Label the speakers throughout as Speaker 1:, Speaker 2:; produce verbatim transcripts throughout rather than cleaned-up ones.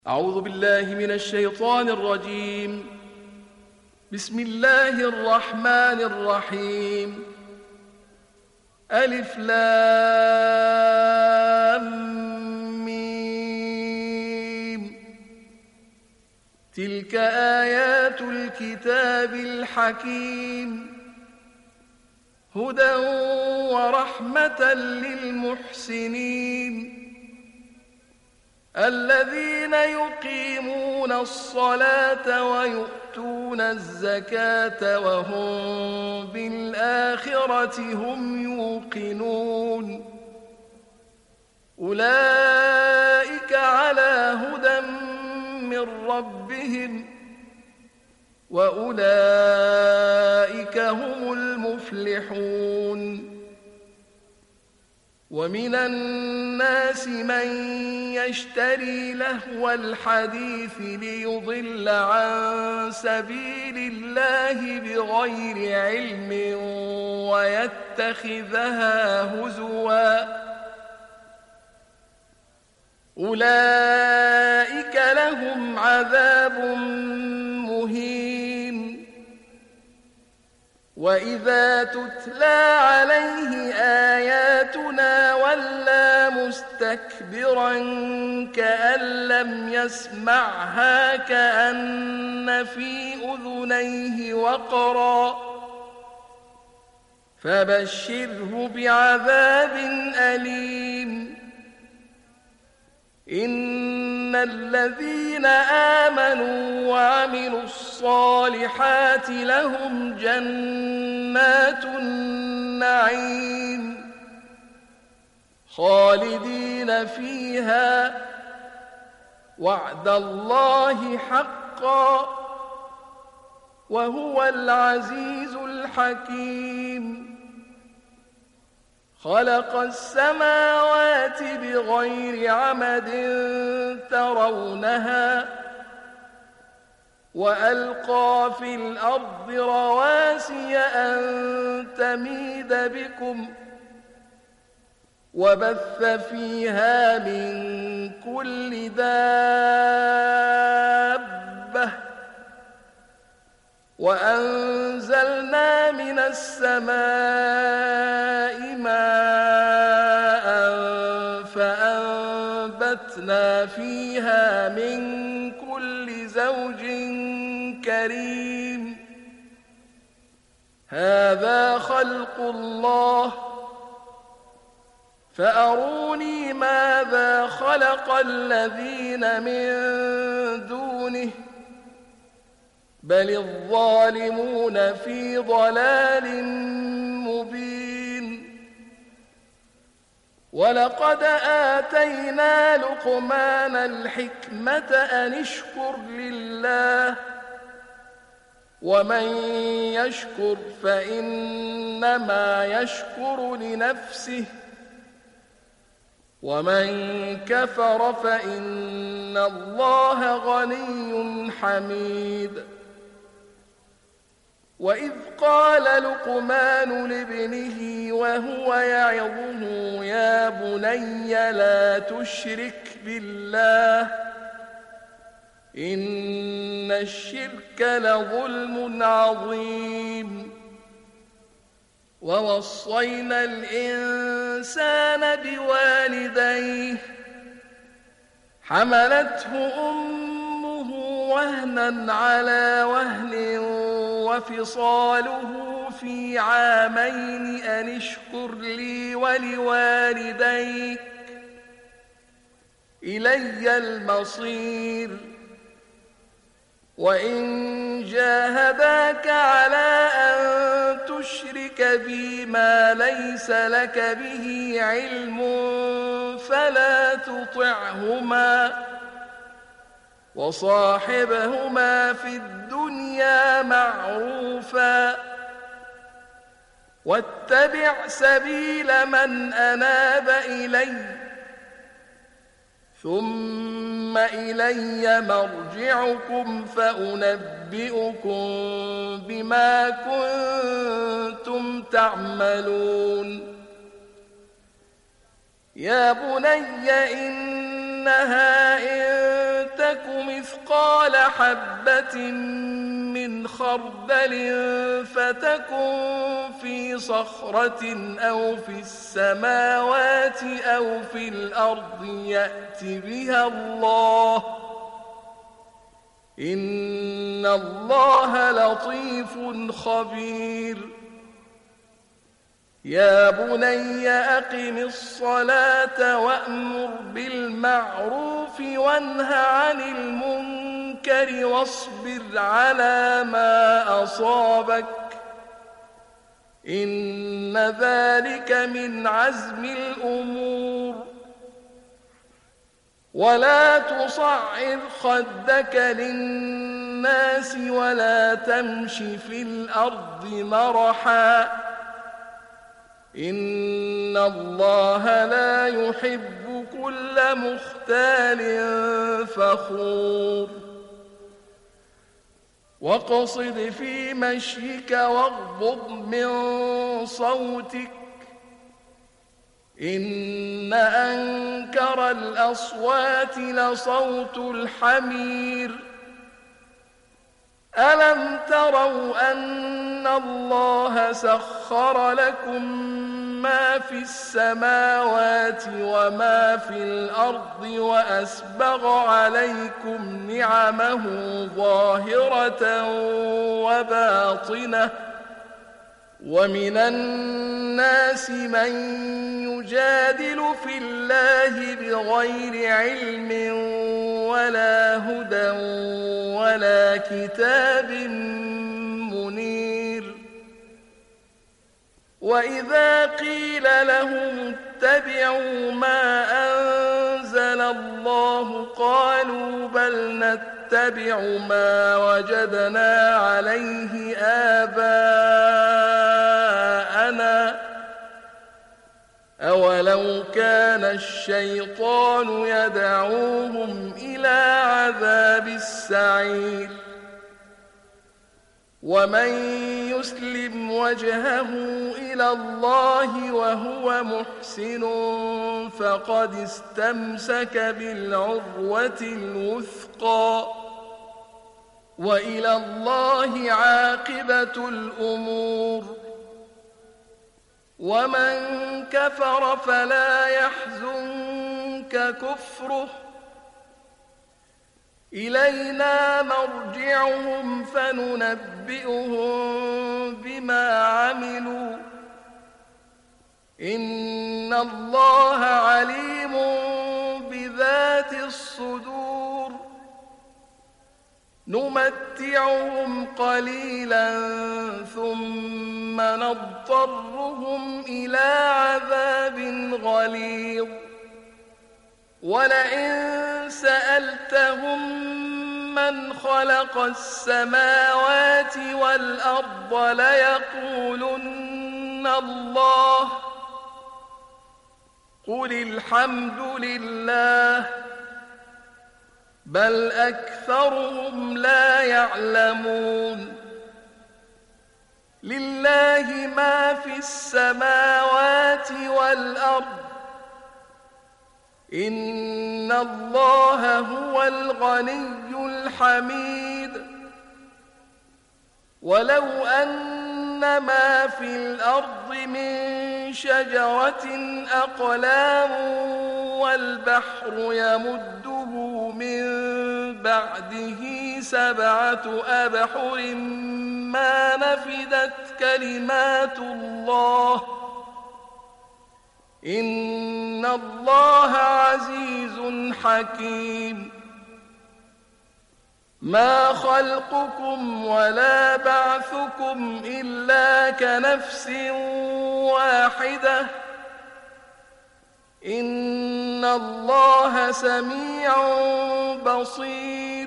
Speaker 1: أعوذ بالله من الشيطان الرجيم. بسم الله الرحمن الرحيم. ألف لام ميم. تلك آيات الكتاب الحكيم هدى ورحمة للمحسنين الذين يقيمون الصلاة ويؤتون الزكاة وهم بالآخرة هم يوقنون أولئك على هدى من ربهم وأولئك هم المفلحون ومن الناس من يشتري لهو الحديث ليضل عن سبيل الله بغير علم ويتخذها هزوا أولئك لهم عذاب مهين وإذا تتلى عليه آياتنا ولى مستكبرا كأن لم يسمعها كأن في أذنيه وقرا فبشره بعذاب أليم إن الذين آمنوا وعملوا الصالحات لهم جنات النعيم خالدين فيها وعد الله حقا وهو العزيز الحكيم خلق السماوات بغير عمد ترونها وألقى في الأرض رواسي أن تميد بكم وبث فيها من كل دابة وأنزلنا من السماء ماء فأنبتنا فيها من كل زوج كريم هذا خلق الله فأروني ماذا خلق الذين من دونه بل الظالمون في ضلال مبين ولقد آتينا لقمان الحكمة أن اشكر لله ومن يشكر فإنما يشكر لنفسه ومن كفر فإن الله غني حميد وإذ قال لقمان لابنه وهو يعظه يا بني لا تشرك بالله إن الشرك لظلم عظيم ووصينا الإنسان بوالديه حملته أمه وهنا على وهن وفصاله في عامين أن اشكر لي ولوالديك إلي المصير وإن جاهداك على أن تشرك بي ما ليس لك به علم فلا تطعهما وصاحبهما في الدنيا معروفا واتبع سبيل من أناب إلي ثم إلي مرجعكم فأنبئكم بما كنتم تعملون يا بني إنها إن تك مثقال حبة من خردل فتكن في صخرة أو في السماوات أو في الأرض يأت بها الله إن الله لطيف خبير يا بني أقم الصلاة وأمر بالمعروف وانه عن المنكر واصبر على ما أصابك إن ذلك من عزم الأمور ولا تصعر خدك للناس ولا تمش في الأرض مرحا إن الله لا يحب كل مختال فخور واقصد في مشيك واغضض من صوتك إن أنكر الأصوات لصوت الحمير ألم تروا أن الله سخر لكم ما في السماوات وما في الأرض وأسبغ عليكم نعمه ظاهرة وباطنة ومن الناس من يجادل في الله بغير علم ولا هدى ولا كتاب منير وإذا قيل لهم اتبعوا ما أنزل الله قالوا بل نتبع ما وجدنا عليه آباءنا أولو كان الشيطان يدعوهم إلى عذاب السعير ومن يسلم وجهه إلى الله وهو محسن فقد استمسك بالعروة الوثقى وإلى الله عاقبة الأمور ومن كفر فلا يحزنك كفره إلينا مرجعهم فننبئهم بما عملوا إن الله عليم بذات الصدور نمتعهم قليلا ثم نضطرهم إلى عذاب غليظ ولئن سألتهم من خلق السماوات والأرض ليقولن الله قل الحمد لله بل أكثرهم لا يعلمون لله ما في السماوات والأرض إن الله هو الغني الحميد ولو أن ما في الأرض من شجرة أقلام والبحر يمده من بعده سبعة أبحر ما نفدت كلمات الله إن الله عزيز حكيم ما خلقكم ولا بعثكم إلا كنفس واحدة إن الله سميع بصير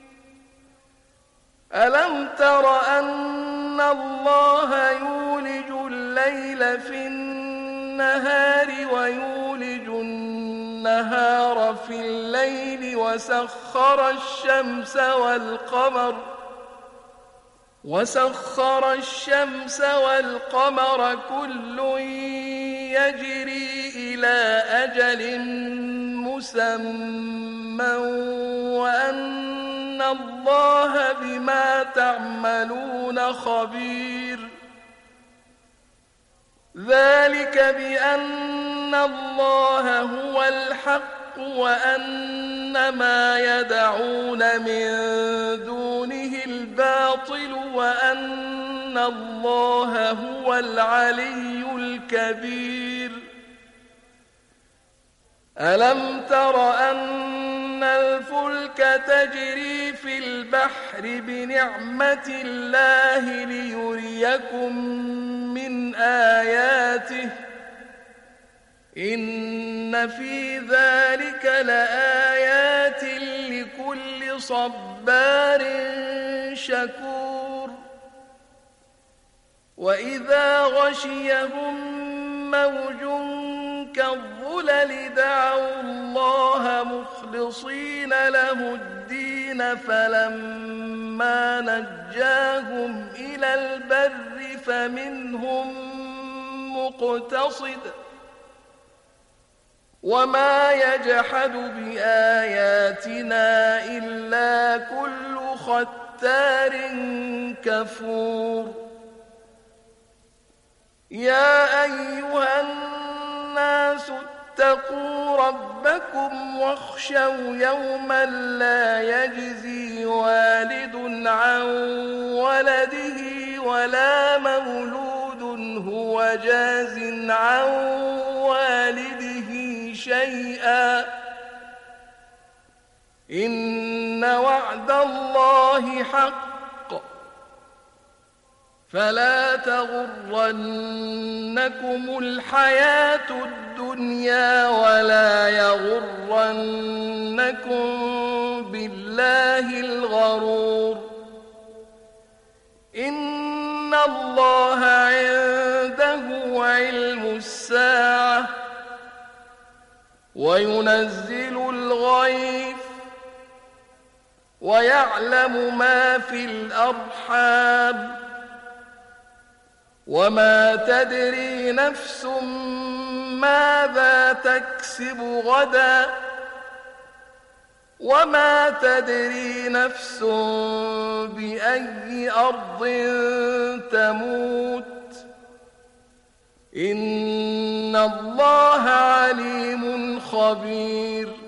Speaker 1: ألم تر أن الله يولج الليل في النهار ويولج النهار في الليل وسخر الشمس والقمر وسخر الشمس والقمر كل يجري إلى أجل مسمى وأن الله بما تعملون خبير. ذلك بأن الله هو الحق وأن ما يدعون من دونه الباطل وأن الله هو العلي الكبير. ألم تر أن الفلك تجري في البحر بنعمة الله ليريكم من آياته إن في ذلك لآيات لكل صبار شكور. وإذا غشيهم موج كالظلل دعوا الله مخلصين له الدين فلما نجاهم إلى البر فمنهم مقتصد وما يجحد بآياتنا إلا كل ختار كفور. يا أيها الناس اتقوا ربكم واخشوا يوما لا يجزي والد عن ولده ولا مولود هو جاز عن والده شيئا إن وعد الله حق فلا تغرنكم الحياة الدنيا ولا يغرنكم بالله الغرور. إن الله عنده علم الساعة وينزل الغيث ويعلم ما في الأرحام وما تدري نفس ماذا تكسب غدا وما تدري نفس بأي أرض تموت إن الله عليم خبير.